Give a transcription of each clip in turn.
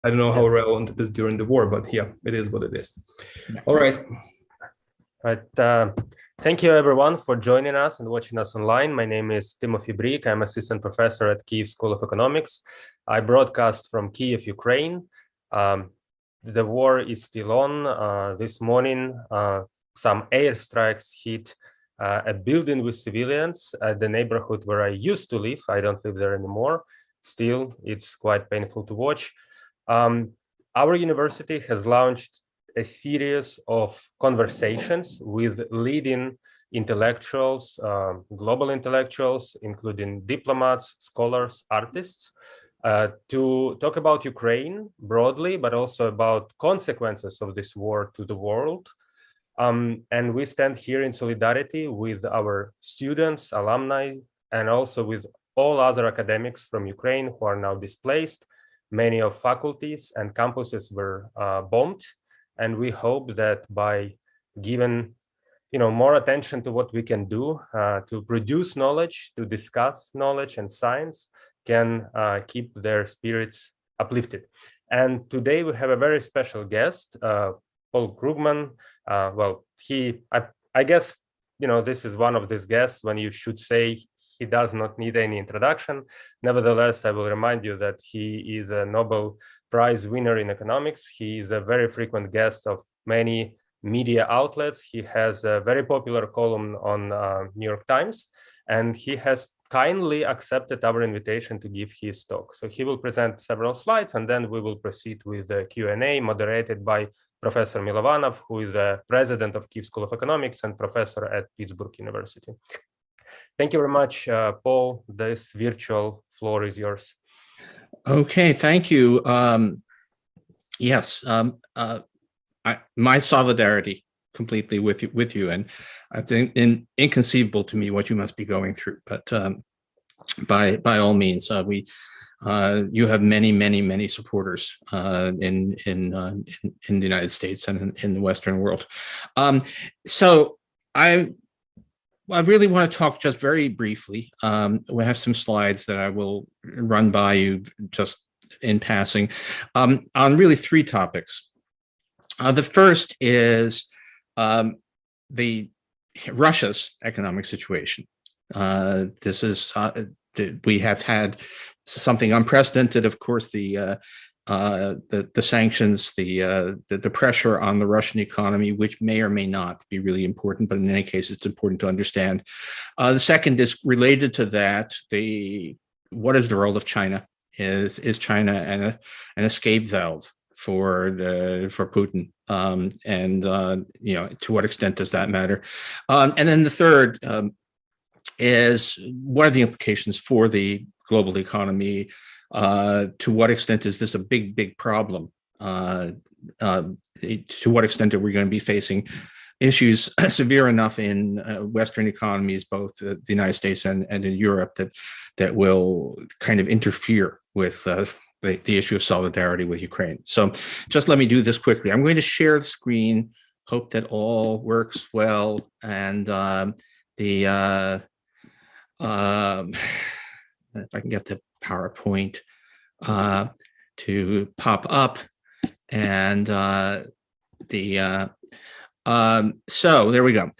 I don't know Yeah. how relevant it is during the war, but yeah, it is what it is. Yeah. All right. Right. Thank you, everyone, for joining us and watching us online. My name is Timothy Brik. I'm assistant professor at Kyiv School of Economics. I broadcast from Kyiv, Ukraine. The war is still on. This morning, some airstrikes hit a building with civilians at the neighborhood where I used to live. I don't live there anymore. Still, it's quite painful to watch. Our university has launched a series of conversations with leading intellectuals, global intellectuals, including diplomats, scholars, artists, to talk about Ukraine broadly, but also about consequences of this war to the world. And we stand here in solidarity with our students, alumni, and also with all other academics from Ukraine who are now displaced. Many of faculties and campuses were bombed. And we hope that by giving more attention to what we can do to produce knowledge, to discuss knowledge and science, can keep their spirits uplifted. And today we have a very special guest, Paul Krugman. Well, I guess, this is one of these guests when you should say he does not need any introduction. Nevertheless, I will remind you that he is a Nobel Prize winner in economics. He is a very frequent guest of many media outlets. He has a very popular column on New York Times, and he has kindly accepted our invitation to give his talk. So he will present several slides, and then we will proceed with the Q&A moderated by Professor Milovanov, who is the president of Kyiv School of Economics and professor at Pittsburgh University. Thank you very much, Paul. This virtual floor is yours. Okay, thank you. Yes, my solidarity completely with you, and it's inconceivable to me what you must be going through. But by all means, you have many supporters in the United States and in the Western world. So I really want to talk just very briefly. We have some slides that I will run by you just in passing on really three topics. The first is Russia's economic situation. This is we have had something unprecedented. Of course, the sanctions, the pressure on the Russian economy, which may or may not be really important, but in any case, it's important to understand. The second is related to that. What is the role of China? Is China an escape valve for Putin? And to what extent does that matter? And then the third is, what are the implications for the global economy? To what extent is this a big problem? To what extent are we going to be facing issues severe enough in Western economies, both the United States and in Europe, that will kind of interfere with the issue of solidarity with Ukraine? So just let me do this quickly. I'm going to share the screen, hope that all works well, and if I can get the PowerPoint to pop up, and so there we go.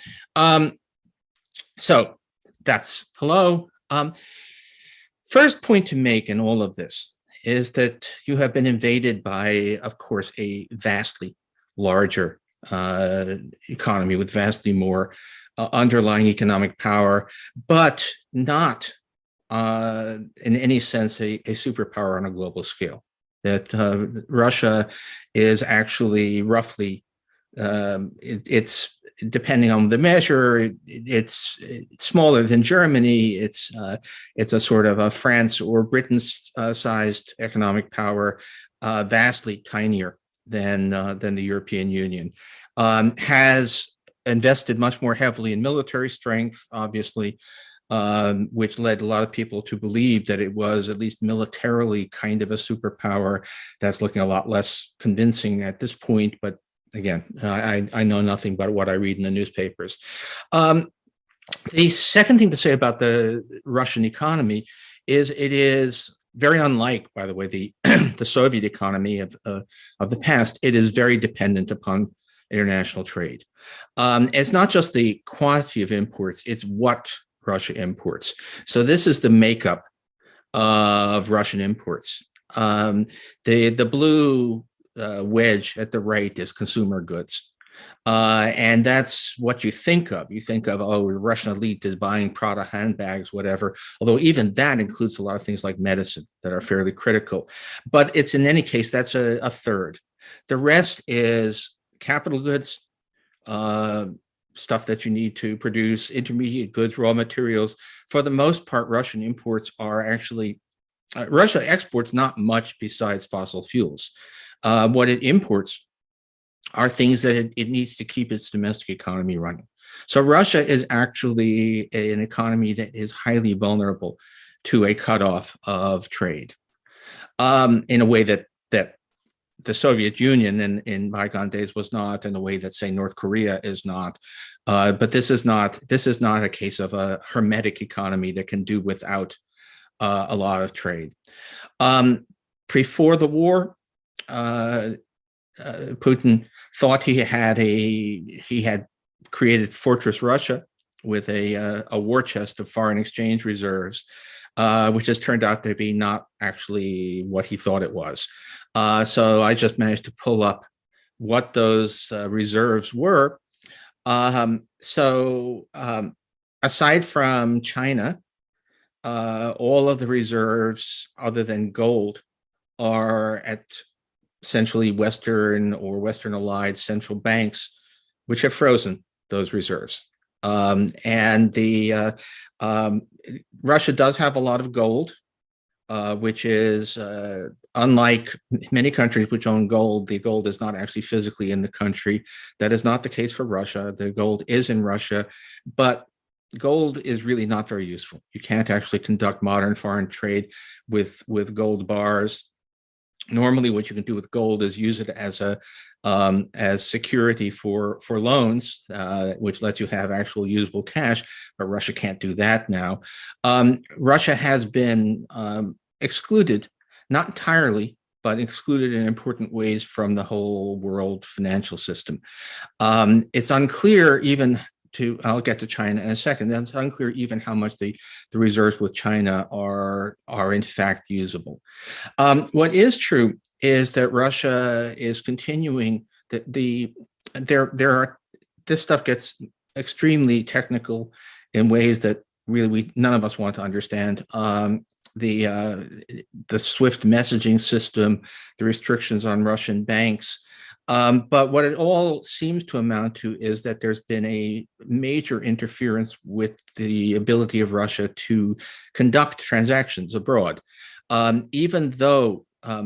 So that's hello. First point to make in all of this is that you have been invaded by, of course, a vastly larger economy with vastly more underlying economic power, but not in any sense a superpower on a global scale. That Russia is actually roughly, it's depending on the measure, it's smaller than Germany. It's a sort of a France or Britain's sized economic power, vastly tinier than the European Union. Has invested much more heavily in military strength, obviously, which led a lot of people to believe that it was at least militarily kind of a superpower. That's looking a lot less convincing at this point, but again, I know nothing but what I read in the newspapers. The second thing to say about the Russian economy is it is very unlike, by the way, the the Soviet economy of the past. It is very dependent upon international trade. It's not just the quantity of imports; it's what Russia imports. So this is the makeup of Russian imports. The blue wedge at the right is consumer goods. And that's what you think of. You think of, oh, the Russian elite is buying Prada handbags, whatever. Although even that includes a lot of things like medicine that are fairly critical. But it's in any case, that's a third. The rest is capital goods, stuff that you need to produce, intermediate goods, raw materials. For the most part, Russian imports are actually, Russia exports not much besides fossil fuels. What it imports are things that it needs to keep its domestic economy running. So Russia is actually an economy that is highly vulnerable to a cutoff of trade, in a way that the Soviet Union in bygone days was not, in a way that, say, North Korea is not. But this is not a case of a hermetic economy that can do without a lot of trade. Before the war, Putin thought he had created Fortress Russia with a war chest of foreign exchange reserves, which has turned out to be not actually what he thought it was. So I just managed to pull up what those reserves were. Aside from China, all of the reserves other than gold are at essentially Western or Western allied central banks, which have frozen those reserves. Russia does have a lot of gold, which is unlike many countries which own gold. The gold is not actually physically in the country. That is not the case for Russia. The gold is in Russia, but gold is really not very useful. You can't actually conduct modern foreign trade with gold bars. Normally, what you can do with gold is use it as security for loans, which lets you have actual usable cash. But Russia can't do that now. Russia has been excluded, not entirely, but excluded in important ways from the whole world financial system. It's unclear even I'll get to China in a second. It's unclear even how much the reserves with China are in fact usable. What is true is that Russia is continuing this stuff gets extremely technical in ways that really none of us want to understand. The SWIFT messaging system, the restrictions on Russian banks. But what it all seems to amount to is that there's been a major interference with the ability of Russia to conduct transactions abroad. Even though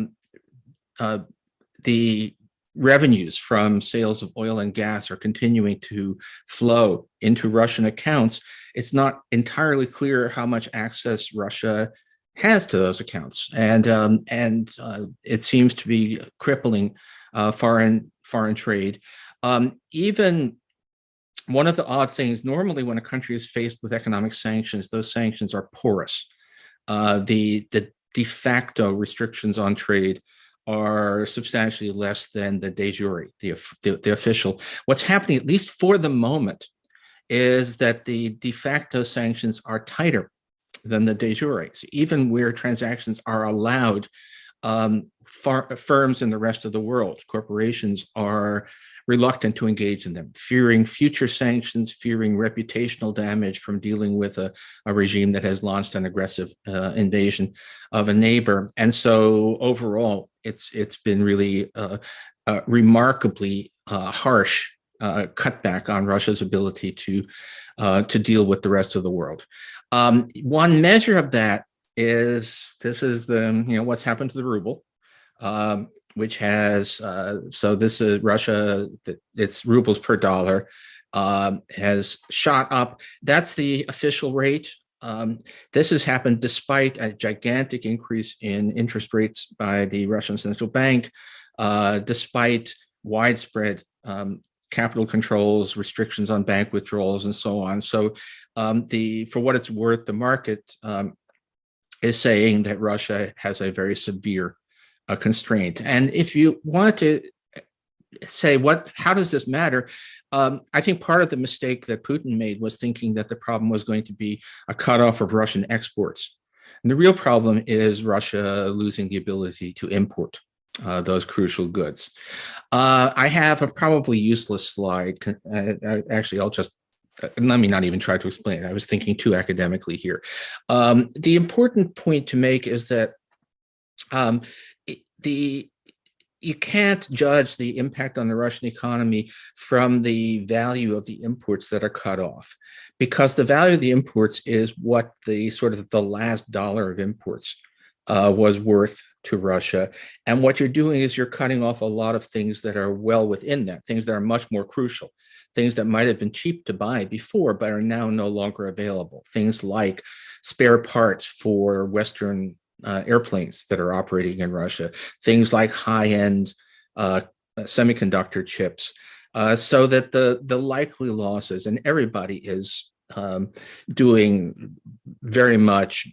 the revenues from sales of oil and gas are continuing to flow into Russian accounts, it's not entirely clear how much access Russia has to those accounts. And it seems to be crippling foreign trade. Even one of the odd things, normally when a country is faced with economic sanctions, those sanctions are porous. The de facto restrictions on trade are substantially less than the de jure, the official. What's happening, at least for the moment, is that the de facto sanctions are tighter than the de jure. So even where transactions are allowed, firms in the rest of the world, corporations, are reluctant to engage in them, fearing future sanctions, fearing reputational damage from dealing with a regime that has launched an aggressive invasion of a neighbor. And so overall, it's been really remarkably harsh cutback on Russia's ability to deal with the rest of the world. One measure of that is what's happened to the ruble, which has this is Russia, its rubles per dollar has shot up. That's the official rate. This has happened despite a gigantic increase in interest rates by the Russian central bank, despite widespread capital controls, restrictions on bank withdrawals, and so on. So for what it's worth, the market is saying that Russia has a very severe constraint. And if you want to say how does this matter? I think part of the mistake that Putin made was thinking that the problem was going to be a cutoff of Russian exports. And the real problem is Russia losing the ability to import those crucial goods. I have a probably useless slide. Actually, I'll just let me not even try to explain it. I was thinking too academically here. The important point to make is that you can't judge the impact on the Russian economy from the value of the imports that are cut off, because the value of the imports is what the sort of the last dollar of imports was worth to Russia. And what you're doing is you're cutting off a lot of things that are well within that, things that are much more crucial, things that might have been cheap to buy before, but are now no longer available. Things like spare parts for Western airplanes that are operating in Russia, things like high-end semiconductor chips, so that the likely losses, and everybody is doing very much,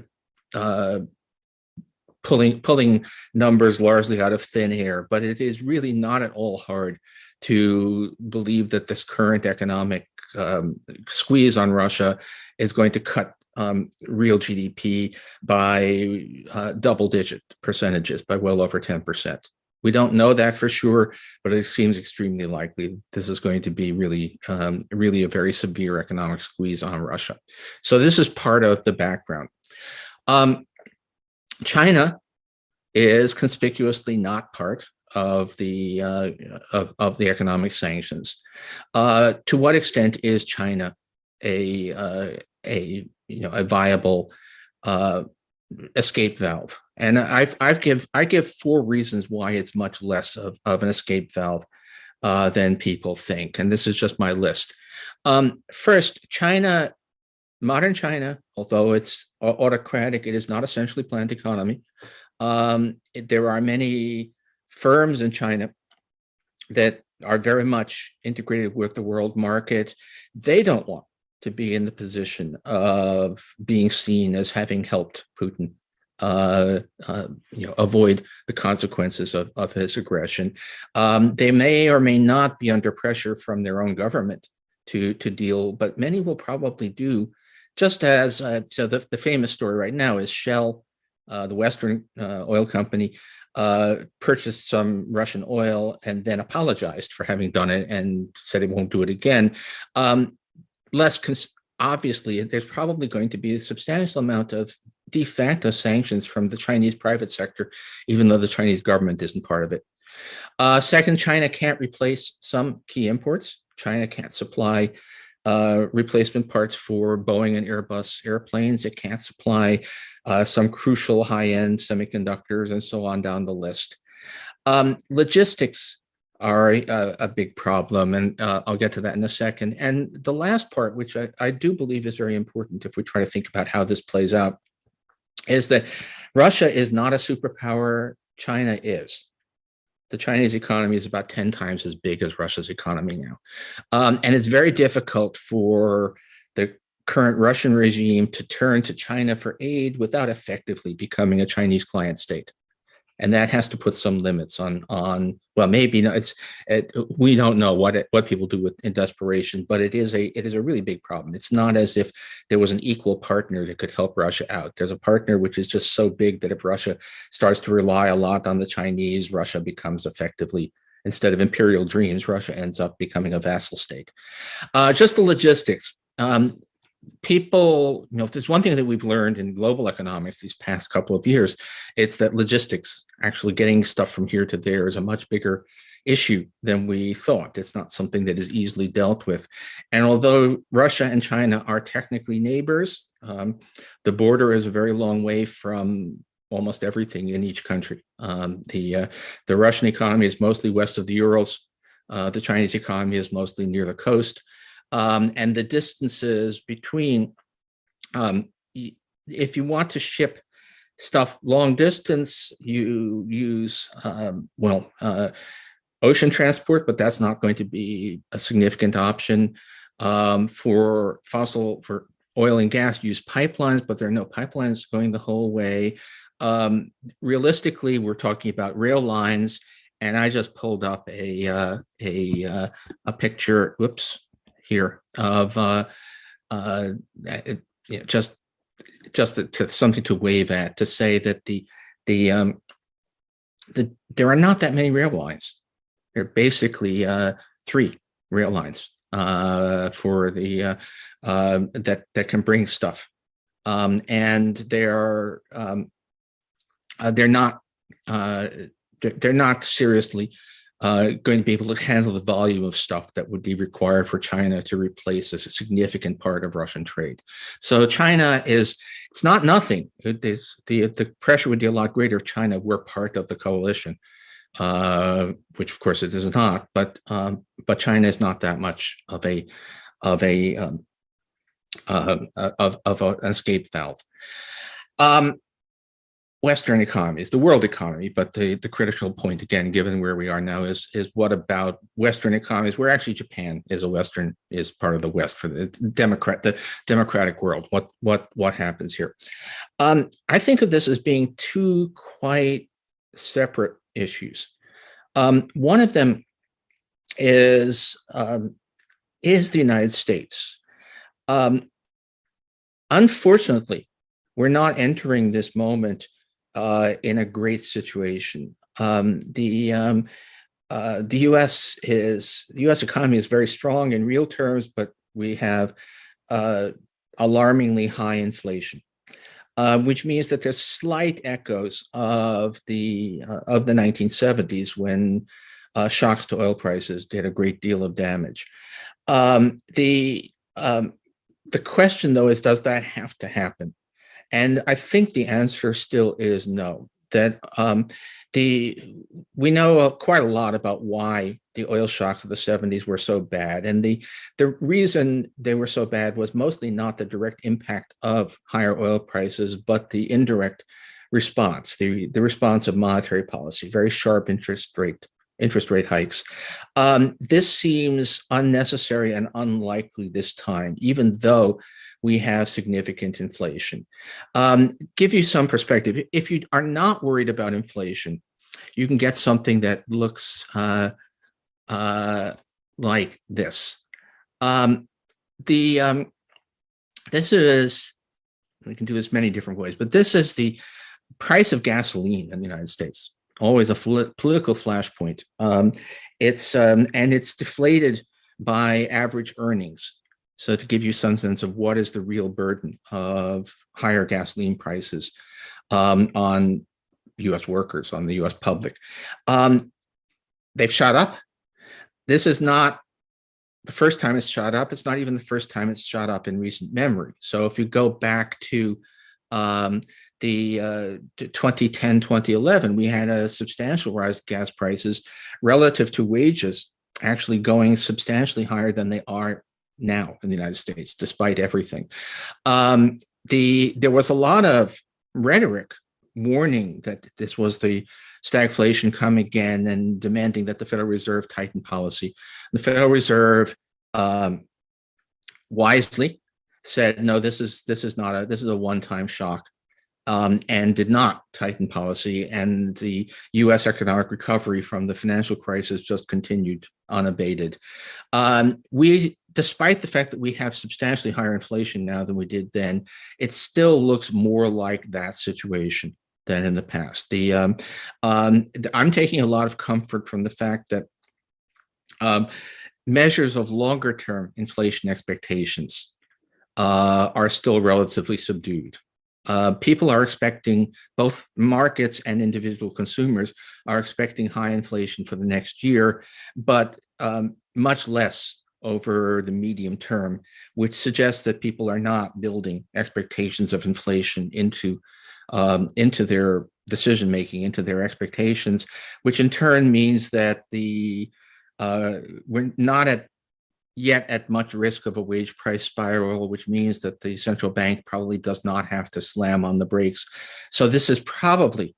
pulling numbers largely out of thin air, but it is really not at all hard to believe that this current economic squeeze on Russia is going to cut real GDP by double-digit percentages, by well over 10%. We don't know that for sure, but it seems extremely likely this is going to be really, really a very severe economic squeeze on Russia. So this is part of the background. China is conspicuously not part of the economic sanctions. To what extent is China a viable escape valve? And I give 4 reasons why it's much less of an escape valve than people think, and this is just my list. First, China, modern China, although it's autocratic, it is not essentially planned economy. There are many firms in China that are very much integrated with the world market. They don't want to be in the position of being seen as having helped Putin avoid the consequences of his aggression. They may or may not be under pressure from their own government to deal, but many will probably do. Just as so the famous story right now is Shell, the Western oil company, purchased some Russian oil and then apologized for having done it and said it won't do it again. Obviously, there's probably going to be a substantial amount of de facto sanctions from the Chinese private sector, even though the Chinese government isn't part of it. Second, China can't replace some key imports. China can't supply replacement parts for Boeing and Airbus airplanes. It can't supply some crucial high-end semiconductors and so on down the list. Logistics are a big problem, and I'll get to that in a second. And the last part, which I do believe is very important if we try to think about how this plays out, is that Russia is not a superpower, China is. The Chinese economy is about 10 times as big as Russia's economy now. And it's very difficult for the current Russian regime to turn to China for aid without effectively becoming a Chinese client state. And that has to put some limits on well, maybe not, we don't know what people do in desperation, but it is a really big problem. It's not as if there was an equal partner that could help Russia out. There's a partner which is just so big that if Russia starts to rely a lot on the Chinese, Russia becomes effectively, instead of imperial dreams, Russia ends up becoming a vassal state. Just the logistics. People, if there's one thing that we've learned in global economics these past couple of years, it's that logistics, actually getting stuff from here to there, is a much bigger issue than we thought. It's not something that is easily dealt with. And although Russia and China are technically neighbors, the border is a very long way from almost everything in each country. The Russian economy is mostly west of the Urals. The Chinese economy is mostly near the coast. And the distances between, if you want to ship stuff long distance, you use, ocean transport, but that's not going to be a significant option. For oil and gas use pipelines, but there are no pipelines going the whole way. Realistically, we're talking about rail lines, and I just pulled up a picture. Whoops, here of just to something to wave at, to say that there are not that many rail lines. There are basically 3 rail lines for the that can bring stuff, and they're not seriously going to be able to handle the volume of stuff that would be required for China to replace a significant part of Russian trade. So China it's not nothing. The pressure would be a lot greater if China were part of the coalition, which of course it is not. But China is not that much of an escape valve. Western economies, the world economy, but the critical point, again, given where we are now, is what about Western economies, where actually Japan is part of the West for the democratic world. What happens here? I think of this as being 2 quite separate issues. One of them is the United States. Unfortunately, we're not entering this moment in a great situation. The U.S. economy is very strong in real terms, but we have alarmingly high inflation, which means that there's slight echoes of the 1970s, when shocks to oil prices did a great deal of damage. The question, though, is, does that have to happen? And I think the answer still is no. That we know quite a lot about why the oil shocks of the 70s were so bad, and the reason they were so bad was mostly not the direct impact of higher oil prices, but the indirect response, the response of monetary policy, very sharp interest rate hikes. This seems unnecessary and unlikely this time, even though we have significant inflation. Give you some perspective. If you are not worried about inflation, you can get something that looks like this. This is, we can do this many different ways, but this is the price of gasoline in the United States. Always a political flashpoint. It's deflated by average earnings. So to give you some sense of what is the real burden of higher gasoline prices on U.S. workers, on the U.S. public. They've shot up. This is not the first time it's shot up. It's not even the first time it's shot up in recent memory. So if you go back to the 2010, 2011, we had a substantial rise of gas prices relative to wages, actually going substantially higher than they are now in the United States, despite everything. There was a lot of rhetoric warning that this was the stagflation come again, and demanding that the Federal Reserve tighten policy. The Federal Reserve wisely said, no, this is a one-time shock, and did not tighten policy. And the U.S. economic recovery from the financial crisis just continued unabated. Despite the fact that we have substantially higher inflation now than we did then, it still looks more like that situation than in the past. I'm taking a lot of comfort from the fact that measures of longer-term inflation expectations are still relatively subdued. People are expecting, both markets and individual consumers are expecting high inflation for the next year, but much less over the medium term, which suggests that people are not building expectations of inflation into their decision making, into their expectations, which in turn means that we're not yet at much risk of a wage price spiral, which means that the central bank probably does not have to slam on the brakes. So this is probably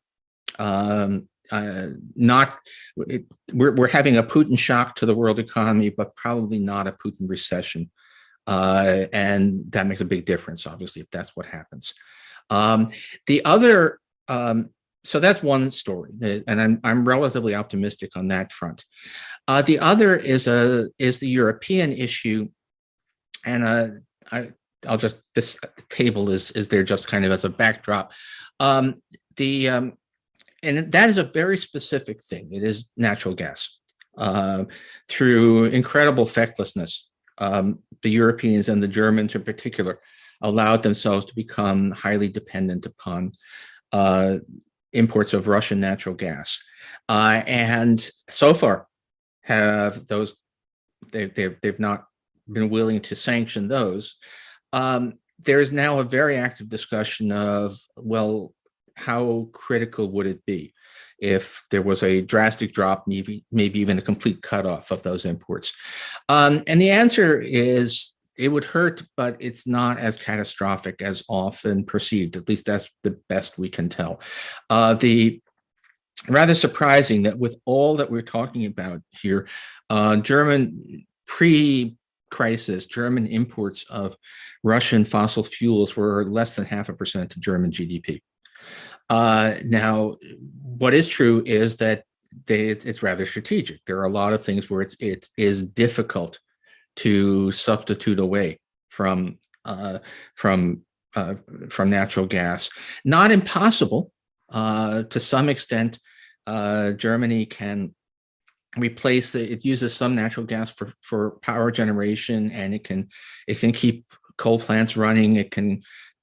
we're having a Putin shock to the world economy, but probably not a Putin recession And that makes a big difference, obviously, if that's what happens. The other, so that's one story, and I'm relatively optimistic on that front. The other is the European issue, and I'll just, this table is there just kind of as a backdrop. And that is a very specific thing. It is natural gas. Through incredible fecklessness, the Europeans and the Germans in particular allowed themselves to become highly dependent upon imports of Russian natural gas. And so far have those, they've not been willing to sanction those. There is now a very active discussion of, well, how critical would it be if there was a drastic drop, maybe even a complete cutoff of those imports? And the answer is it would hurt, but it's not as catastrophic as often perceived. At least that's the best we can tell. The rather surprising that with all that we're talking about here, German pre-crisis, German imports of Russian fossil fuels were less than 0.5% of German GDP. Now, what is true is that it's rather strategic. There are a lot of things where it is difficult to substitute away from natural gas. Not impossible. To some extent, Germany can replace it uses some natural gas for power generation, and it can keep coal plants running. It can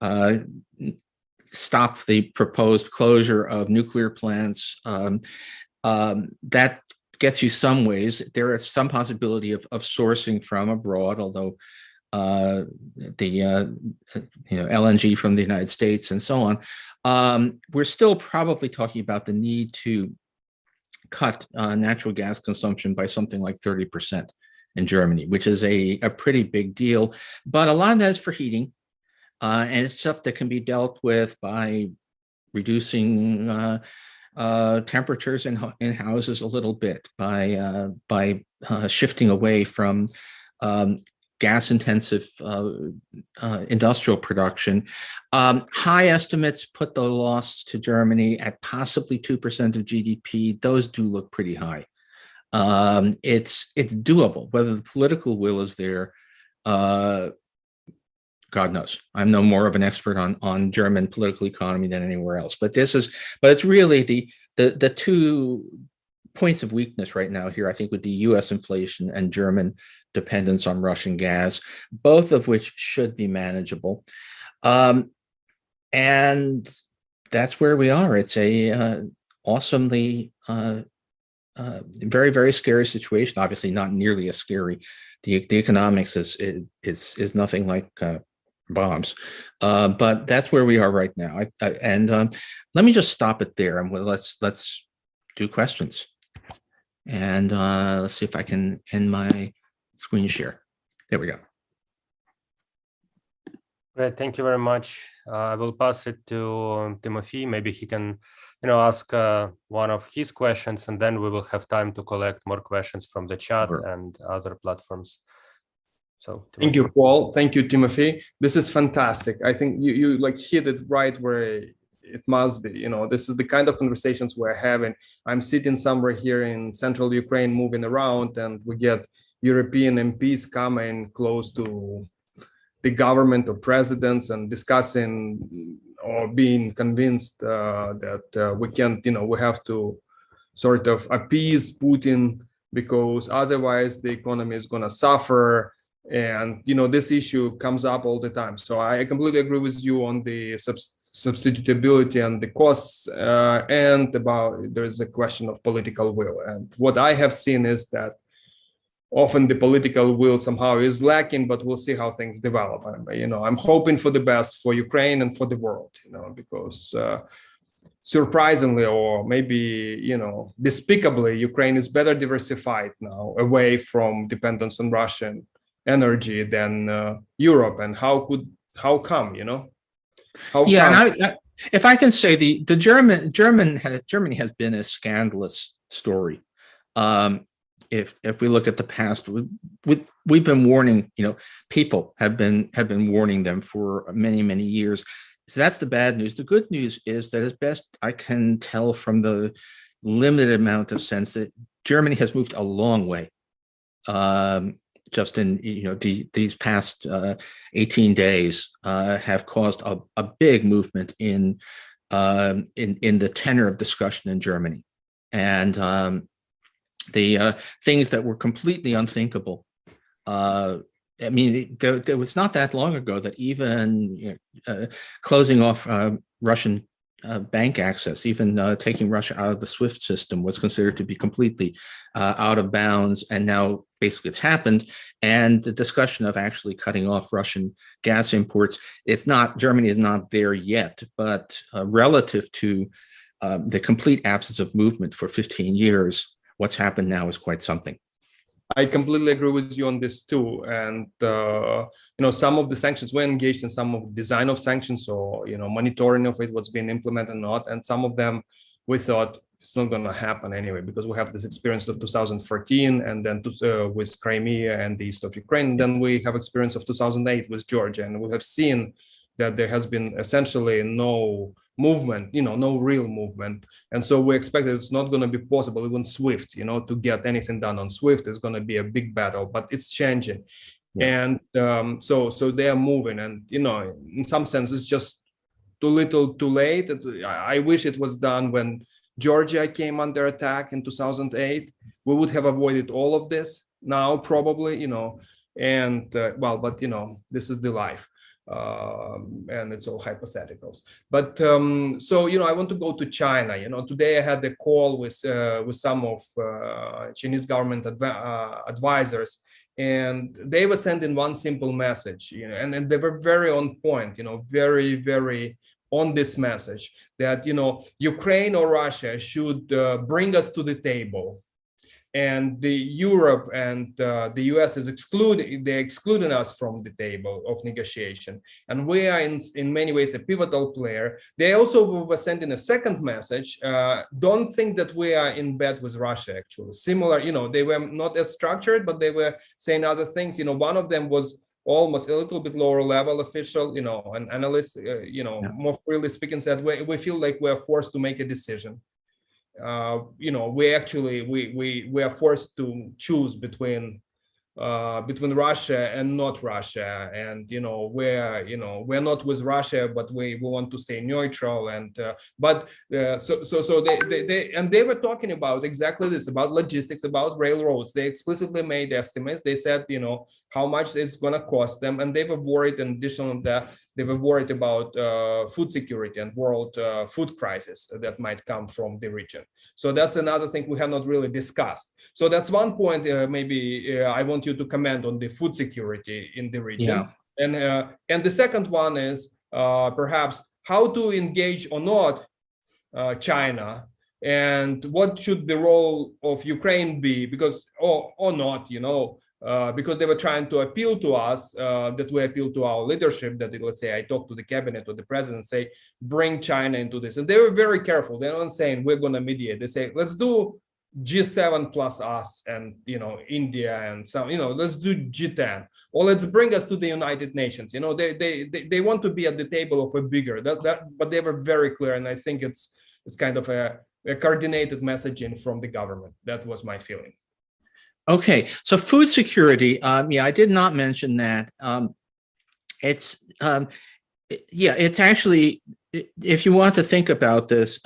stop the proposed closure of nuclear plants. That gets you some ways. There is some possibility of sourcing from abroad, although the LNG from the United States and so on. We're still probably talking about the need to cut natural gas consumption by something like 30% in Germany, which is a pretty big deal. But a lot of that is for heating. And it's stuff that can be dealt with by reducing temperatures in houses a little bit, by shifting away from gas-intensive industrial production. High estimates put the loss to Germany at possibly 2% of GDP. Those do look pretty high. It's doable. Whether the political will is there, God knows. I'm no more of an expert on German political economy than anywhere else. But it's really the 2 points of weakness right now here, I think, would be U.S. inflation and German dependence on Russian gas, both of which should be manageable. And that's where we are. It's a awesomely very, very scary situation. Obviously, not nearly as scary. The economics is nothing like bombs, but that's where we are right now. Let me just stop it there, and let's do questions. And let's see if I can end my screen share. There we go. Great, thank you very much. I will pass it to Timothy. Maybe he can, ask one of his questions, and then we will have time to collect more questions from the chat and other platforms. So thank you, Paul. Thank you, Timothy. This is fantastic. I think you like hit it right where it must be. This is the kind of conversations we're having. I'm sitting somewhere here in central Ukraine, moving around, and we get European MPs coming close to the government or presidents and discussing or being convinced that we can't, we have to sort of appease Putin because otherwise the economy is going to suffer. And, this issue comes up all the time. So I completely agree with you on the substitutability and the costs and about there is a question of political will. And what I have seen is that often the political will somehow is lacking, but we'll see how things develop. I'm hoping for the best for Ukraine and for the world, because surprisingly, or maybe, despicably, Ukraine is better diversified now away from dependence on Russian energy than Europe. And how come, And if I can say Germany has been a scandalous story. if we look at the past, we've been warning, people have been warning them for many years. So that's the bad news. The good news is that, as best I can tell from the limited amount of sense, that Germany has moved a long way. Just in these past 18 days have caused a big movement in the tenor of discussion in Germany, and the things that were completely unthinkable. I mean, there was not that long ago that even closing off Russian bank access, even taking Russia out of the SWIFT system, was considered to be completely out of bounds. And now basically it's happened. And the discussion of actually cutting off Russian gas imports, Germany is not there yet, but relative to the complete absence of movement for 15 years, what's happened now is quite something. I completely agree with you on this too. And, some of the sanctions were engaged in some of the design of sanctions, or, monitoring of it, what's being implemented or not. And some of them we thought it's not going to happen anyway, because we have this experience of 2014 and then with Crimea and the east of Ukraine. And then we have experience of 2008 with Georgia. And we have seen that there has been essentially no movement, no real movement. And so we expect that it's not going to be possible, even SWIFT, to get anything done on SWIFT is going to be a big battle, but it's changing. Yeah. And so they are moving, and, in some sense, it's just too little, too late. I wish it was done when Georgia came under attack in 2008. We would have avoided all of this now, probably, and but, this is the life. And it's all hypotheticals. But so I want to go to China. Today I had a call with some of Chinese government advisors, and they were sending one simple message, and they were very on point, very on this message that Ukraine or Russia should bring us to the table. And the Europe and the US they're excluding us from the table of negotiation. And we are in many ways a pivotal player. They also were sending a second message. Don't think that we are in bed with Russia, actually. Similar, they were not as structured, but they were saying other things. One of them was almost a little bit lower level official, an analyst, more freely speaking, said we feel like we're forced to make a decision. We are forced to choose between Russia and not Russia, and we're not with Russia, but we want to stay neutral. And so they were talking about exactly this, about logistics, about railroads. They explicitly made estimates. They said how much it's going to cost them, and they were worried. In addition to that, they were worried about food security and world food crisis that might come from the region. So that's another thing we have not really discussed. So that's one point. Maybe I want you to comment on the food security in the region. Yeah. And the second one is perhaps how to engage or not China, and what should the role of Ukraine be, because or not, because they were trying to appeal to us, that we appeal to our leadership, that let's say I talk to the cabinet or the president, say, bring China into this. And they were very careful. They're not saying we're going to mediate. They say, let's do G7 plus us and, India and some, let's do G10, or let's bring us to the United Nations. They want to be at the table of a bigger, but they were very clear. And I think it's kind of a coordinated messaging from the government. That was my feeling. Okay, so food security. I did not mention that. It's actually, if you want to think about this,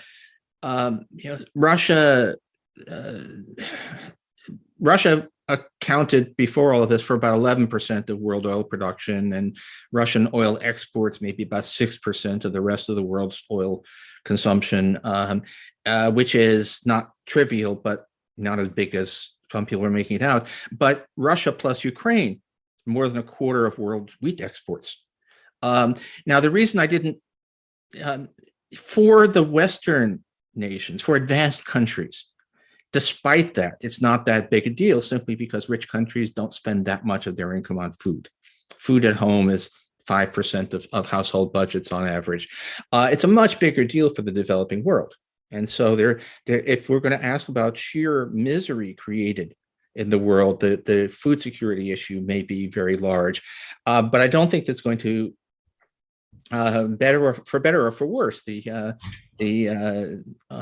Russia accounted before all of this for about 11% of world oil production, and Russian oil exports maybe about 6% of the rest of the world's oil consumption, which is not trivial, but not as big as some people are making it out. But Russia plus Ukraine, more than a quarter of world wheat exports. Now, the reason I didn't, for the Western nations, for advanced countries, despite that, it's not that big a deal, simply because rich countries don't spend that much of their income on food. Food at home is 5% of household budgets on average. It's a much bigger deal for the developing world. And so if we're going to ask about sheer misery created in the world, the food security issue may be very large, but I don't think that's going to better or for worse. The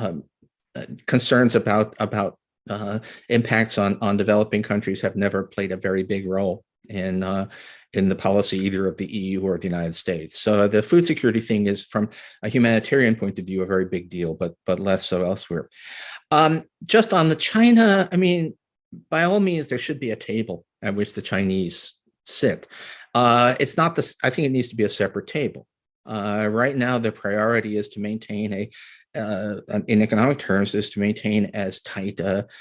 concerns about impacts on developing countries have never played a very big role in the policy either of the EU or the United States. So the food security thing is, from a humanitarian point of view, a very big deal, but less so elsewhere. Just on the China, I mean, by all means, there should be a table at which the Chinese sit. It's not this. I think it needs to be a separate table. Right now, the priority is to maintain in economic terms, is to maintain as tight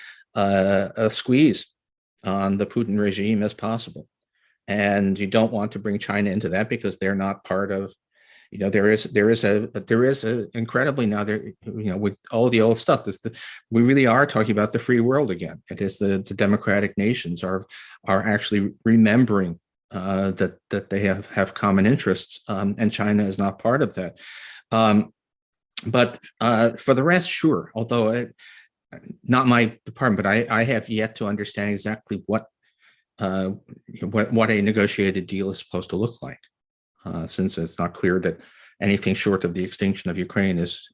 a squeeze on the Putin regime as possible. And you don't want to bring China into that because they're not part of, there is a incredibly now there, with all the old stuff, we really are talking about the free world again. It is the democratic nations are actually remembering that they have common interests, and China is not part of that. But for the rest, sure. Although not my department, but I have yet to understand exactly what a negotiated deal is supposed to look like, since it's not clear that anything short of the extinction of Ukraine is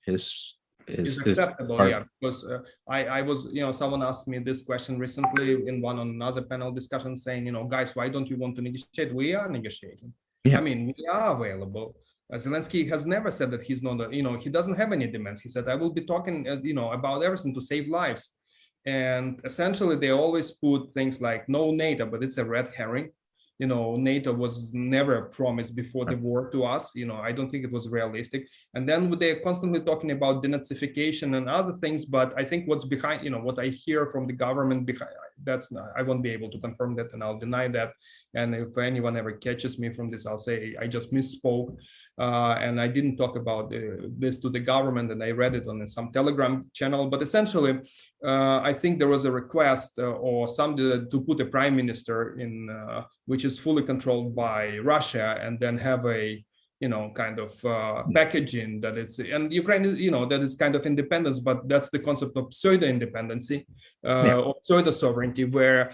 acceptable. Yeah, because I was, someone asked me this question recently in another panel discussion, saying, guys, why don't you want to negotiate? We are negotiating. Yeah. I mean, we are available. Zelensky has never said that he's not, he doesn't have any demands. He said, I will be talking, about everything to save lives. And essentially, they always put things like no NATO, but it's a red herring. NATO was never promised before the war to us. I don't think it was realistic. And then they're constantly talking about denazification and other things. But I think what's behind, what I hear from the government behind, I won't be able to confirm that, and I'll deny that. And if anyone ever catches me from this, I'll say I just misspoke. And I didn't talk about this to the government, and I read it on some Telegram channel. But essentially, I think there was a request or somebody to put a prime minister in, which is fully controlled by Russia, and then have a, kind of packaging that it's, and Ukraine is, that is kind of independence, but that's the concept of pseudo-independency, or pseudo-sovereignty, where,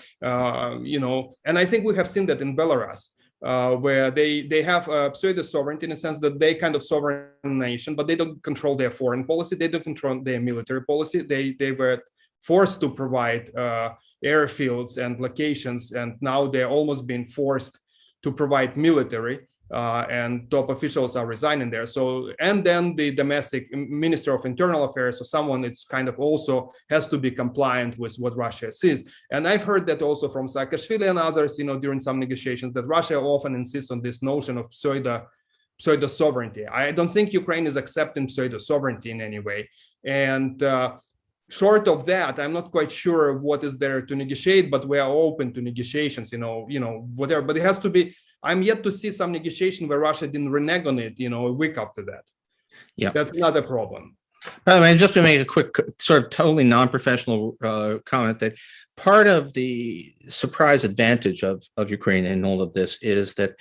and I think we have seen that in Belarus. Where they have pseudo sovereignty in a sense that they kind of sovereign nation, but they don't control their foreign policy. They don't control their military policy. They were forced to provide airfields and locations, and now they're almost being forced to provide military. And top officials are resigning there. So, and then the domestic minister of internal affairs, or someone, it's kind of also has to be compliant with what Russia sees. And I've heard that also from Saakashvili and others, during some negotiations, that Russia often insists on this notion of pseudo sovereignty. I don't think Ukraine is accepting pseudo sovereignty in any way. And short of that, I'm not quite sure what is there to negotiate, but we are open to negotiations, whatever. But it has to be. I'm yet to see some negotiation where Russia didn't renege on it, a week after that. Yeah, that's another problem. By the way, just to make a quick, sort of totally non-professional comment, that part of the surprise advantage of Ukraine in all of this is that,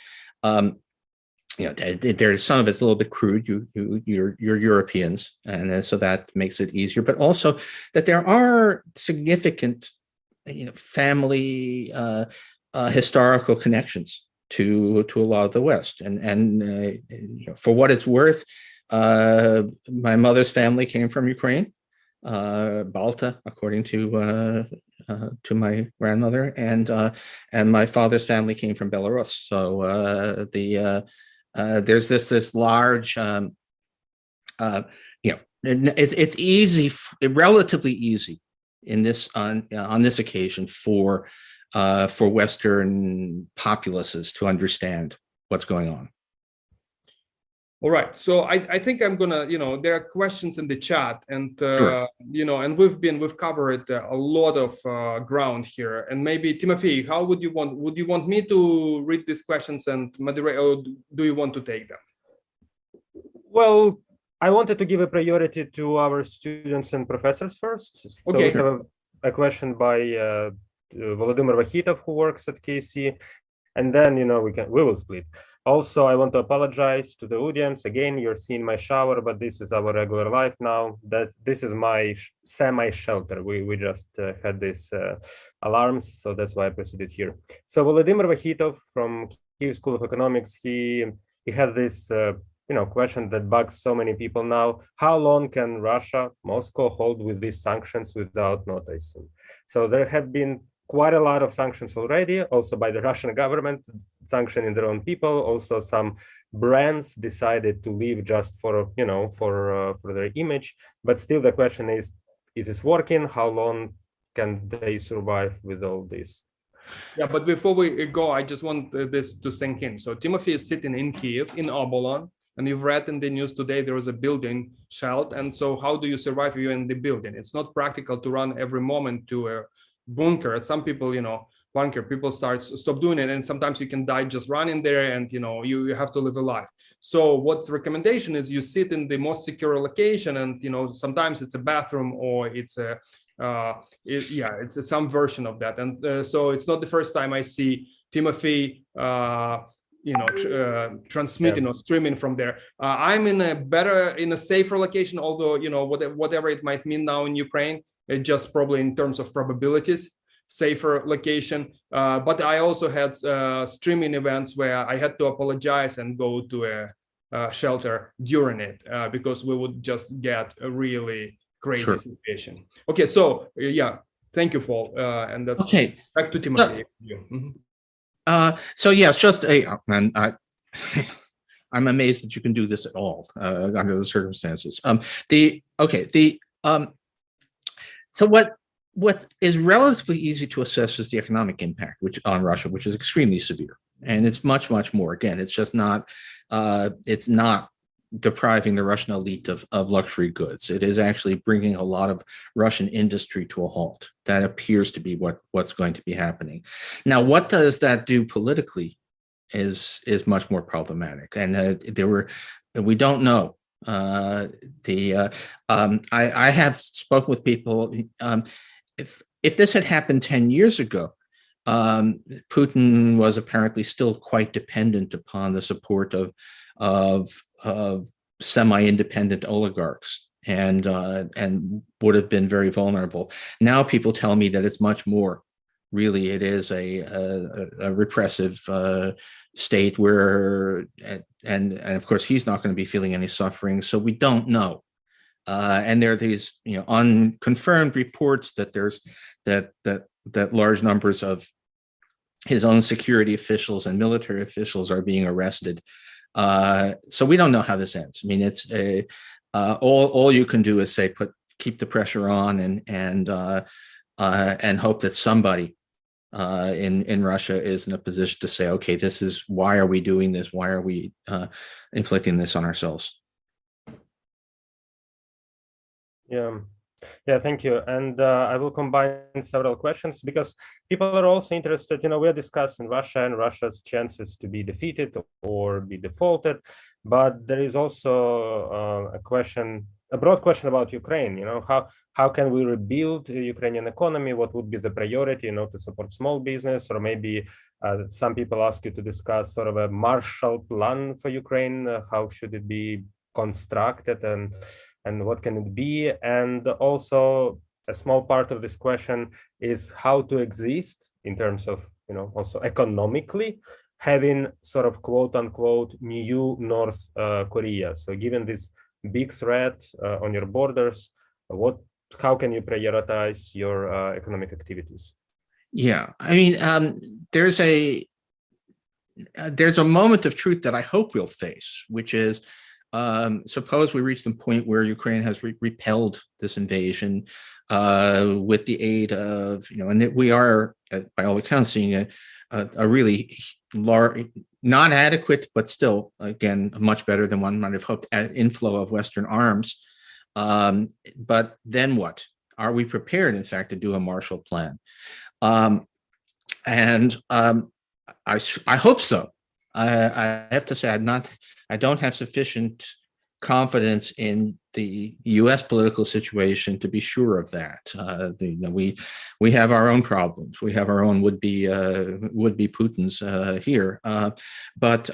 there's some of it's a little bit crude. You're Europeans, and so that makes it easier. But also that there are significant, family historical connections to a lot of the West, and for what it's worth, my mother's family came from Ukraine, Balta, according to my grandmother, and my father's family came from Belarus. So there's this large, it's easy, relatively easy in this on this occasion for Western populaces to understand what's going on. All right. So I think I'm gonna, there are questions in the chat, and Sure. And we've covered a lot of ground here. And maybe Timothy, how would you want me to read these questions and moderate, or do you want to take them? Well, I wanted to give a priority to our students and professors first. So Okay. we have a question by Volodymyr Vakhitov, who works at KC. and then we will split. Also, I want to apologize to the audience. Again, you're seeing my shower, but this is our regular life now. That this is my semi-shelter. We just had this alarms, so that's why I proceeded here. So Volodymyr Vakhitov from Kyiv School of Economics, he has this question that bugs so many people now. How long can Russia, Moscow, hold with these sanctions without noticing? So there have been quite a lot of sanctions already, also by the Russian government, sanctioning their own people. Also, some brands decided to leave just for their image. But still, the question is this working? How long can they survive with all this? Yeah, but before we go, I just want this to sink in. So Timothy is sitting in Kyiv, in Obolon, and you've read in the news today there was a building shelled. And so how do you survive if you're in the building? It's not practical to run every moment to a bunker. Some people, bunker, people stop doing it, and sometimes you can die just running there, and you have to live a life. So what's the recommendation is you sit in the most secure location, and sometimes it's a bathroom or it's a it's some version of that. And so it's not the first time I see Timothy transmitting or streaming from there. I'm in a safer location, although whatever it might mean now in Ukraine, it just probably in terms of probabilities, safer location. But I also had streaming events where I had to apologize and go to a shelter during it because we would just get a really crazy situation. Okay, so thank you, Paul. And that's okay. Back to Timothy. So yes, and I'm amazed that you can do this at all under the circumstances. So what is relatively easy to assess is the economic impact on Russia, which is extremely severe, and it's much more. Again, it's just not. It's not depriving the Russian elite of luxury goods. It is actually bringing a lot of Russian industry to a halt. That appears to be what's going to be happening. Now, what does that do politically is much more problematic. And we don't know. I have spoken with people. If this had happened 10 years ago, Putin was apparently still quite dependent upon the support of semi-independent oligarchs and would have been very vulnerable. Now people tell me that it's much more. Really, it is a repressive state where, and of course he's not going to be feeling any suffering. So we don't know. And there are these unconfirmed reports that there's that large numbers of his own security officials and military officials are being arrested. So we don't know how this ends. I mean, it's all you can do is say keep the pressure on and hope that somebody in Russia is in a position to say, okay, this is why are we doing this? Why are we inflicting this on ourselves? Yeah, thank you. And I will combine several questions because people are also interested. We are discussing Russia and Russia's chances to be defeated or be defaulted, but there is also a broad question about Ukraine. How can we rebuild the Ukrainian economy? What would be the priority? To support small business, or maybe some people ask you to discuss sort of a Marshall Plan for Ukraine. How should it be constructed and what can it be? And also a small part of this question is how to exist in terms of, also economically, having sort of quote unquote new North Korea. So given this big threat on your borders, how can you prioritize your economic activities? Yeah, I mean, there's a moment of truth that I hope we'll face, which is, suppose we reach the point where Ukraine has repelled this invasion with the aid of, and we are, by all accounts, seeing a really large, not adequate, but still, again, much better than one might have hoped, inflow of Western arms. But then what? Are we prepared, in fact, to do a Marshall Plan? I hope so. I have to say, I don't have sufficient confidence in the U.S. political situation to be sure of that. We have our own problems. We have our own would-be Putins here. But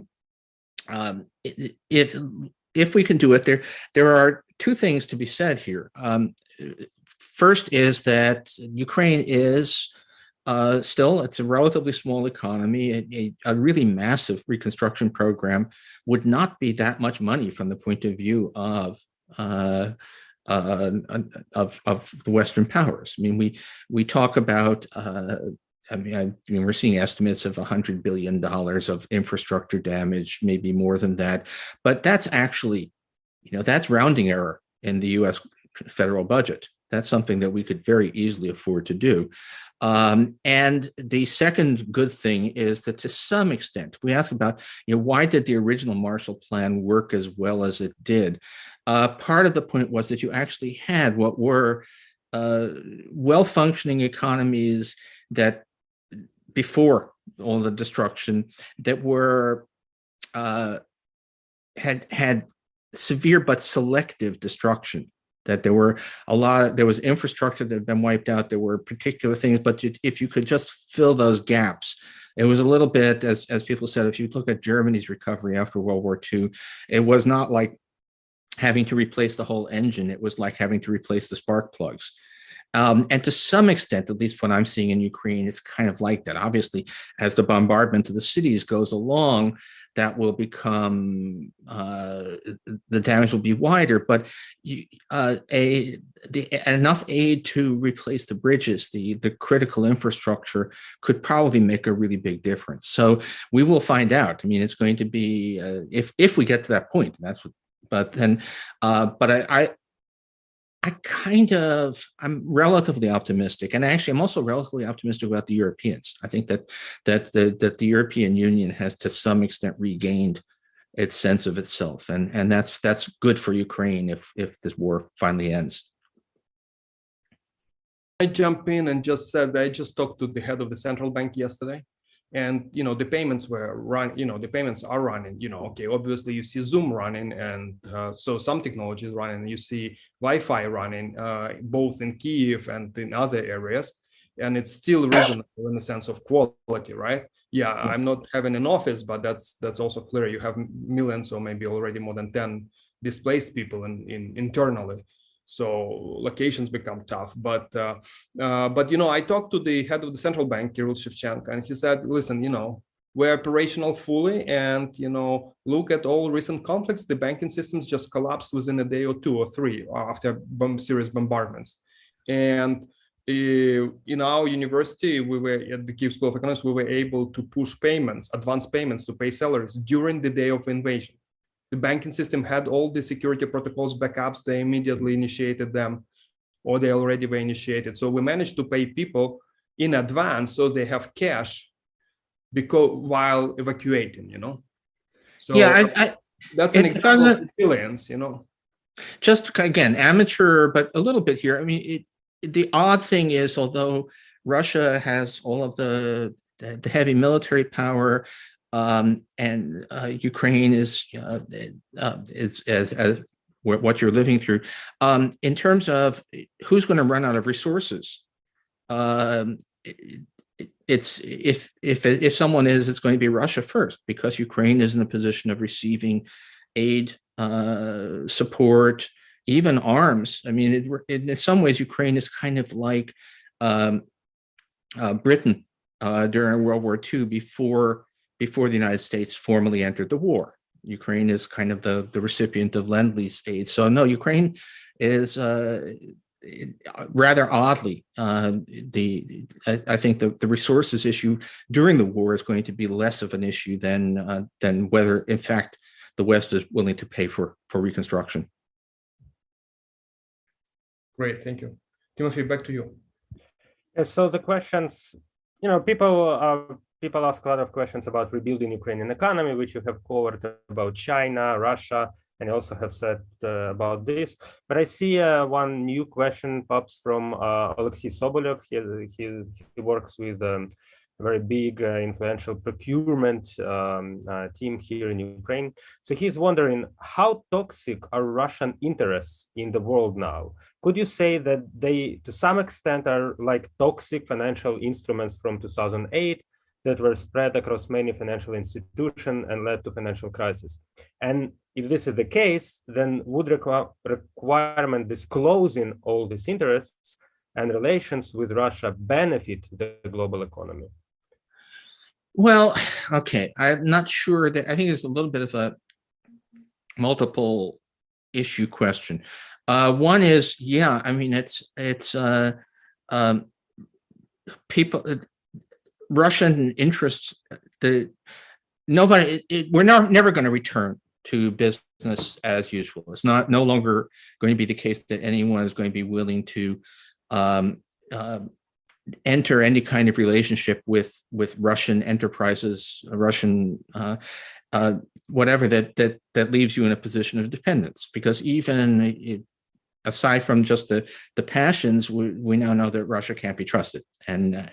if we can do it, there are two things to be said here. First is that Ukraine is still, it's a relatively small economy. A really massive reconstruction program would not be that much money from the point of view of the Western powers. I mean, we talk about. We're seeing estimates of $100 billion of infrastructure damage, maybe more than that. But that's actually, that's rounding error in the U.S. federal budget. That's something that we could very easily afford to do. And the second good thing is that to some extent, we ask about, why did the original Marshall Plan work as well as it did? Part of the point was that you actually had what were well-functioning economies that before all the destruction that were had severe but selective destruction. That there were there was infrastructure that had been wiped out. There were particular things, but if you could just fill those gaps, it was a little bit, as people said, if you look at Germany's recovery after World War II, it was not like having to replace the whole engine. It was like having to replace the spark plugs. And to some extent, at least what I'm seeing in Ukraine, it's kind of like that. Obviously, as the bombardment of the cities goes along, that will become, the damage will be wider, but enough aid to replace the bridges, the critical infrastructure could probably make a really big difference. So we will find out. I mean, it's going to be, if we get to that point, that's what, but then, but I'm relatively optimistic, and actually, I'm also relatively optimistic about the Europeans. I think that the European Union has, to some extent, regained its sense of itself, and that's good for Ukraine if this war finally ends. I jump in and just said that I just talked to the head of the central bank yesterday. And the payments were the payments are running. Okay, obviously you see Zoom running, and so some technology is running. You see Wi-Fi running, both in Kyiv and in other areas, and it's still reasonable in the sense of quality, right? Yeah, I'm not having an office, but that's also clear. You have millions, or maybe already more than 10 displaced people internally. So locations become tough, but I talked to the head of the central bank, Kirill Shevchenko, and he said, listen, we're operational fully, and look at all recent conflicts. The banking systems just collapsed within a day or two or three after serious bombardments. And in our university, we were at the Kyiv School of Economics, we were able to push payments, advance payments to pay salaries during the day of invasion. The banking system had all the security protocols backups. They immediately initiated them, or they already were initiated. So we managed to pay people in advance, so they have cash while evacuating. So yeah, that's an example of resilience. Just again, amateur, but a little bit here. I mean, the odd thing is, although Russia has all of the heavy military power. And Ukraine is as what you're living through. In terms of who's going to run out of resources, it's if someone is, it's going to be Russia first, because Ukraine is in a position of receiving aid, support, even arms. I mean, in some ways, Ukraine is kind of like Britain during World War II before the United States formally entered the war. Ukraine is kind of the recipient of Lend-Lease aid. So no, Ukraine is rather oddly, I think the resources issue during the war is going to be less of an issue than whether, in fact, the West is willing to pay for reconstruction. Great, thank you. Timothy, back to you. Yeah, so the questions, people ask a lot of questions about rebuilding Ukrainian economy, which you have covered, about China, Russia, and you also have said about this. But I see one new question pops from Alexei Sobolev. He works with very big, influential procurement team here in Ukraine. So he's wondering, how toxic are Russian interests in the world now? Could you say that they, to some extent, are like toxic financial instruments from 2008 that were spread across many financial institutions and led to financial crisis? And if this is the case, then would requirement disclosing all these interests and relations with Russia benefit the global economy? Well, okay, I'm not sure that, I think it's a little bit of a multiple issue question. One is, yeah, I mean, it's people, Russian interests, we're never going to return to business as usual. It's no longer going to be the case that anyone is going to be willing to enter any kind of relationship with Russian enterprises, Russian whatever that leaves you in a position of dependence. Because even aside from just the passions, we now know that Russia can't be trusted, and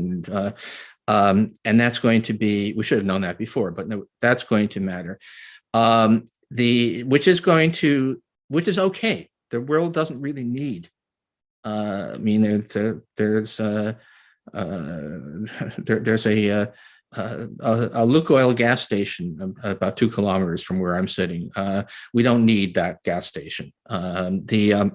that's going to be, we should have known that before, but no, that's going to matter. Which is okay. The world doesn't really need. I mean, there's a Lukoil gas station about 2 kilometers from where I'm sitting. We don't need that gas station. There's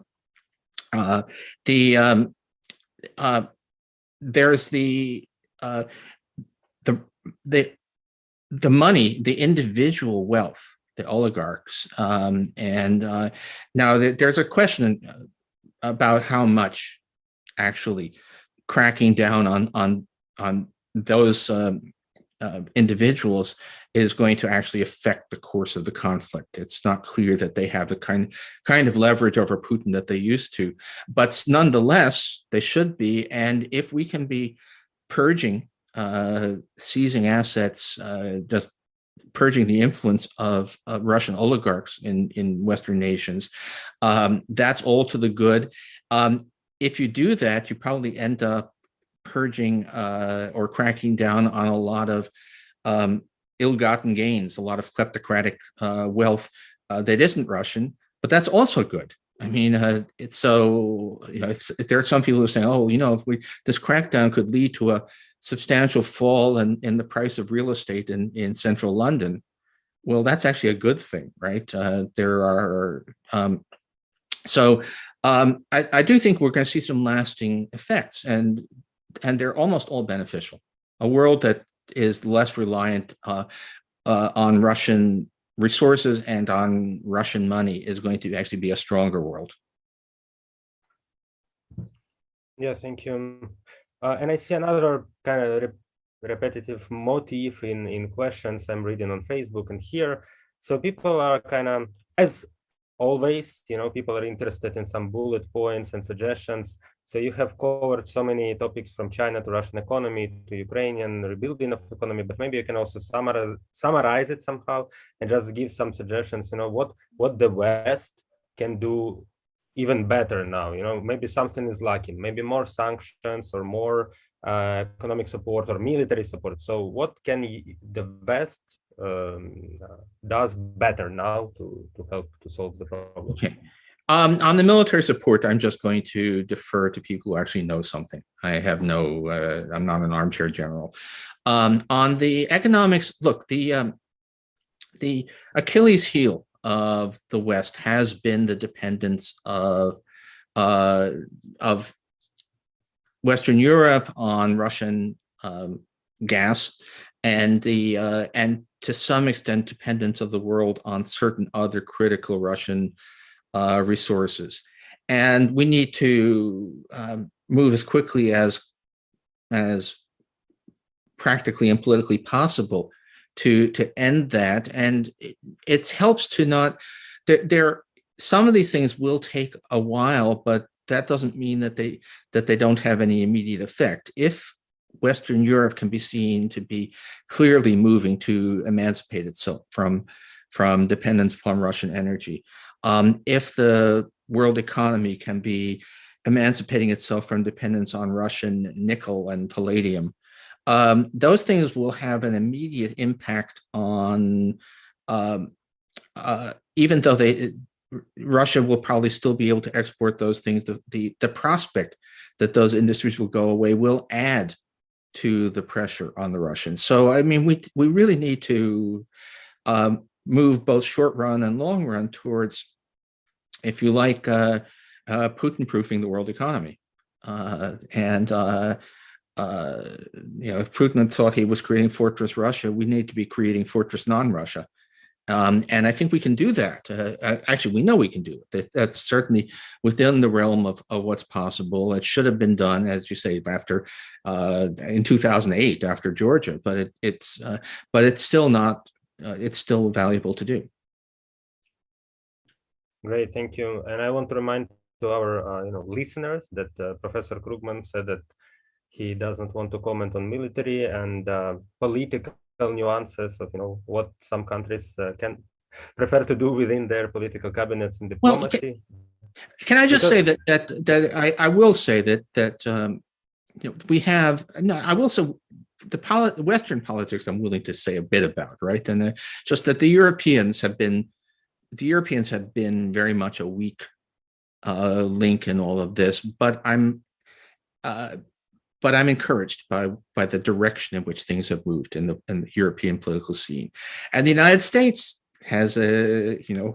the money, the individual wealth, the oligarchs, and now there's a question about how much actually cracking down on those individuals is going to actually affect the course of the conflict. It's not clear that they have the kind of leverage over Putin that they used to, but nonetheless, they should be. And if we can be purging, seizing assets, just purging the influence of Russian oligarchs in Western nations, that's all to the good. If you do that, you probably end up purging or cracking down on a lot of ill-gotten gains, a lot of kleptocratic wealth that isn't Russian, but that's also good. I mean, it's so, if there are some people who are saying, oh, if this crackdown could lead to a substantial fall in the price of real estate in central London, well, that's actually a good thing, right? There are, I do think we're going to see some lasting effects, and they're almost all beneficial. A world that is less reliant on Russian resources and on Russian money is going to actually be a stronger world. Yeah, thank you. And I see another kind of repetitive motif in questions I'm reading on Facebook and here. So people are kind of, as always, people are interested in some bullet points and suggestions. So you have covered so many topics, from China to Russian economy to Ukrainian rebuilding of economy, but maybe you can also summarize it somehow and just give some suggestions, what the West can do even better now. Maybe something is lacking, maybe more sanctions or more economic support or military support. So what can the West does better now to help to solve the problem? Okay. On the military support, I'm just going to defer to people who actually know something. I have I'm not an armchair general. On the economics, look, the Achilles heel of the West has been the dependence of Western Europe on Russian gas, and to some extent dependence of the world on certain other critical Russian resources. And we need to move as quickly as practically and politically possible to end that. And it helps to not, some of these things will take a while, but that doesn't mean that they don't have any immediate effect. If Western Europe can be seen to be clearly moving to emancipate itself from dependence upon Russian energy, if the world economy can be emancipating itself from dependence on Russian nickel and palladium, those things will have an immediate impact on, even though Russia will probably still be able to export those things, the prospect that those industries will go away will add to the pressure on the Russians. So, I mean, we really need to move both short run and long run towards, if you like, Putin-proofing the world economy. If Putin thought he was creating Fortress Russia, we need to be creating Fortress non-Russia. And I think we can do that. Actually, we know we can do it. That's certainly within the realm of what's possible. It should have been done, as you say, after in 2008, after Georgia. But it's still not. It's still valuable to do. Great, thank you. And I want to remind to our listeners that Professor Krugman said that he doesn't want to comment on military and political nuances of what some countries can prefer to do within their political cabinets and diplomacy. Can I just say that I will say that we have I will say the Western politics I'm willing to say a bit about, right? And just that the Europeans have been very much a weak link in all of this, but I'm encouraged by the direction in which things have moved in the European political scene, and the United States has a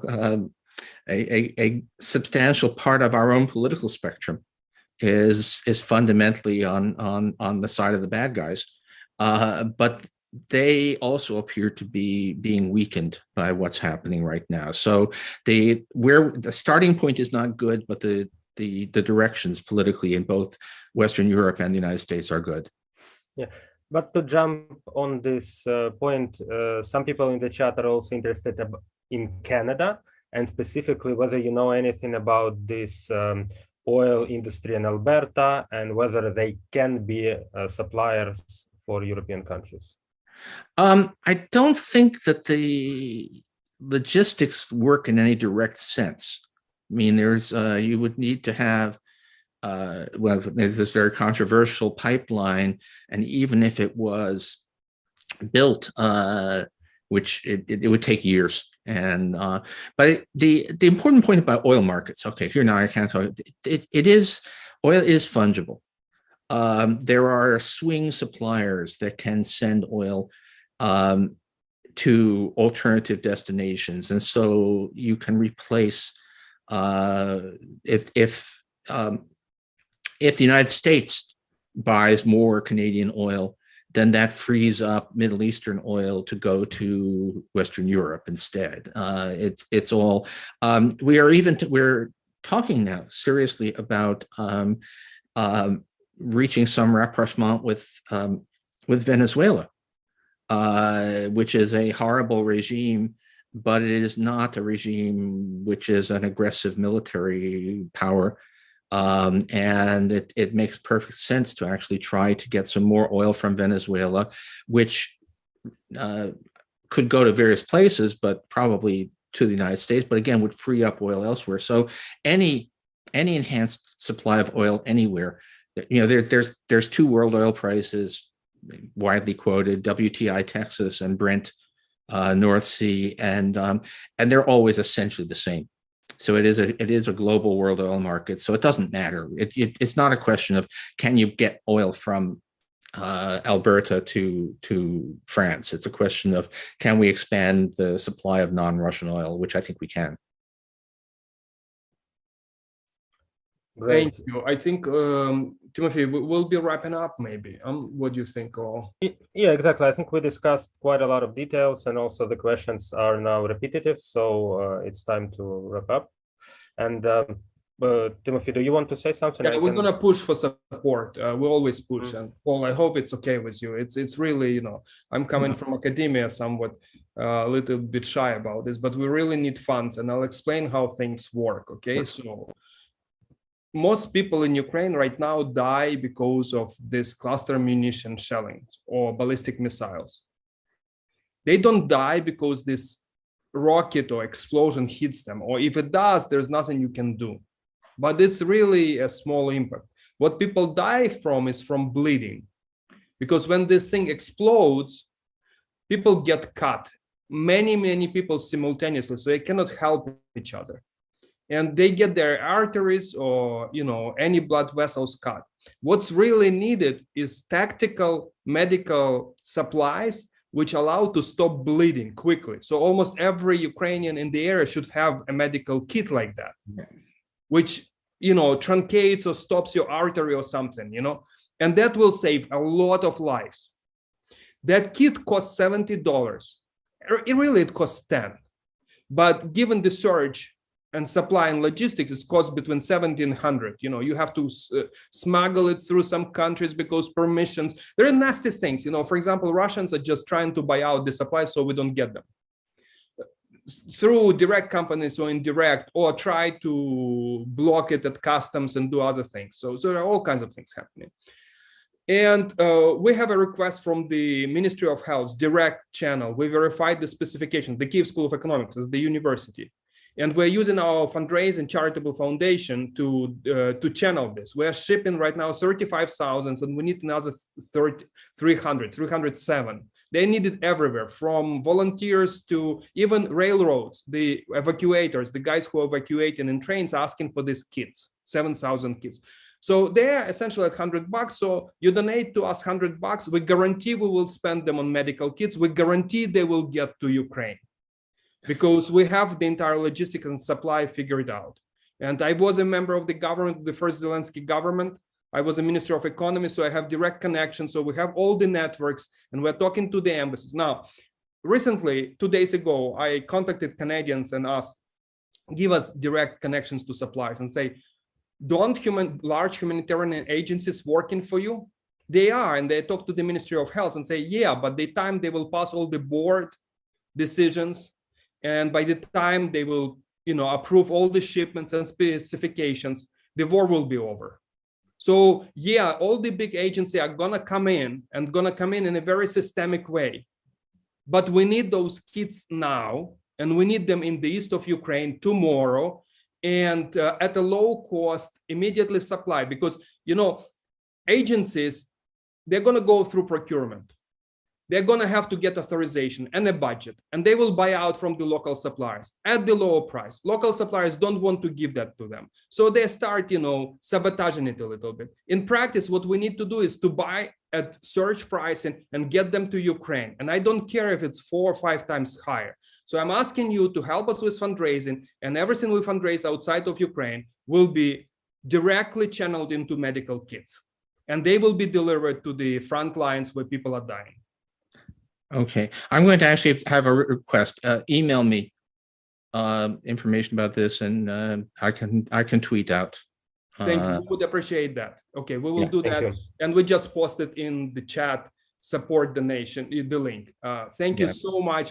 substantial part of our own political spectrum is fundamentally on the side of the bad guys, but they also appear to be being weakened by what's happening right now. So the starting point is not good, but the directions politically in both Western Europe and the United States are good. Yeah, but to jump on this point, some people in the chat are also interested in Canada, and specifically whether you know anything about this oil industry in Alberta and whether they can be suppliers for European countries. I don't think that the logistics work in any direct sense. I mean, you would need to have, there's this very controversial pipeline, and even if it was built, which it would take years. And but the important point about oil markets, okay, here now I can't talk. Oil is fungible. There are swing suppliers that can send oil to alternative destinations, and so you can replace if the United States buys more Canadian oil, then that frees up Middle Eastern oil to go to Western Europe instead. It's all we're talking now seriously about reaching some rapprochement with Venezuela, which is a horrible regime, but it is not a regime which is an aggressive military power. And it makes perfect sense to actually try to get some more oil from Venezuela, which could go to various places, but probably to the United States, but again, would free up oil elsewhere. So any enhanced supply of oil anywhere, there's two world oil prices widely quoted, WTI Texas and Brent North Sea, and they're always essentially the same. So it is a global world oil market. So it doesn't matter. It's not a question of can you get oil from Alberta to France. It's a question of can we expand the supply of non-Russian oil, which I think we can. Great. Thank you. I think, Timothy, we'll be wrapping up maybe. What do you think? Yeah, exactly. I think we discussed quite a lot of details, and also the questions are now repetitive. So it's time to wrap up. And Timothy, do you want to say something? Yeah, we're going to push for support. We always push. And Paul, I hope it's okay with you. It's really, I'm coming from academia somewhat a little bit shy about this, but we really need funds, and I'll explain how things work. Okay, so most people in Ukraine right now die because of this cluster munition shelling or ballistic missiles. They don't die because this rocket or explosion hits them, or if it does, there's nothing you can do. But it's really a small impact. What people die from is from bleeding. because when this thing explodes, people get cut, many people simultaneously, so they cannot help each other. And they get their arteries or, you know, any blood vessels cut. What's really needed is tactical medical supplies which allow to stop bleeding quickly. So almost every Ukrainian in the area should have a medical kit like that, which, you know, truncates or stops your artery or something, you know, and that will save a lot of lives. That kit costs $70. It costs 10, but given the surge and supply and logistics, it costs between 70 and 100. You know, you have to smuggle it through some countries because permissions. There are nasty things. You know, for example, Russians are just trying to buy out the supply so we don't get them through direct companies or indirect, or try to block it at customs and do other things. So there are all kinds of things happening. And we have a request from the Ministry of Health direct channel. We verified the specification. The Kyiv School of Economics is the university. And we're using our fundraising charitable foundation to channel this. We're shipping right now 35,000, and we need another 307. They need it everywhere, from volunteers to even railroads, the evacuators, the guys who are evacuating in trains asking for these kits, 7,000 kits. So they're essentially at $100. So you donate to us $100. We guarantee we will spend them on medical kits. We guarantee they will get to Ukraine, because we have the entire logistics and supply figured out. And I was a member of the government, the first Zelensky government. I was a Minister of Economy, so I have direct connections. So we have all the networks, and we're talking to the embassies. Now, recently, 2 days ago, I contacted Canadians and asked, give us direct connections to suppliers, and say, don't large humanitarian agencies working for you? They are, and they talk to the Ministry of Health and say, yeah, but the time they will pass all the board decisions, and by the time they will, you know, approve all the shipments and specifications, the war will be over. So yeah, all the big agencies are gonna come in in a very systemic way. But we need those kits now, and we need them in the east of Ukraine tomorrow, and at a low cost, immediately supply, because, you know, agencies, they're gonna go through procurement. They're going to have to get authorization and a budget, and they will buy out from the local suppliers at the lower price. Local suppliers don't want to give that to them. So they start, you know, sabotaging it a little bit. In practice, what we need to do is to buy at surge pricing and get them to Ukraine. And I don't care if it's 4 or 5 times higher. So I'm asking you to help us with fundraising, and everything we fundraise outside of Ukraine will be directly channeled into medical kits, and they will be delivered to the front lines where people are dying. Okay, I'm going to actually have a request. Email me information about this, and I can tweet out. Thank you. We would appreciate that. Okay, we will do that, and we just posted in the chat. Support the nation, the link. Thank you so much.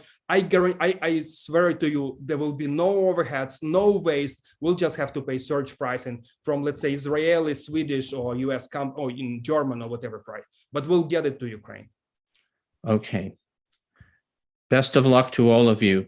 I swear to you, there will be no overheads, no waste. We'll just have to pay surge pricing from, let's say, Israeli, Swedish, or US or in German or whatever price. But we'll get it to Ukraine. Okay. Best of luck to all of you.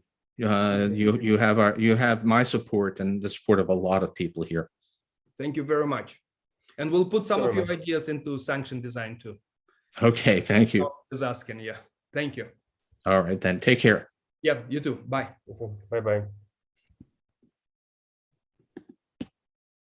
You have my support and the support of a lot of people here. Thank you very much. And we'll put some of your ideas into sanction design too. Okay, thank you. Is asking, yeah. Thank you. All right, then. Take care. Yeah, you too. Bye. Bye-bye.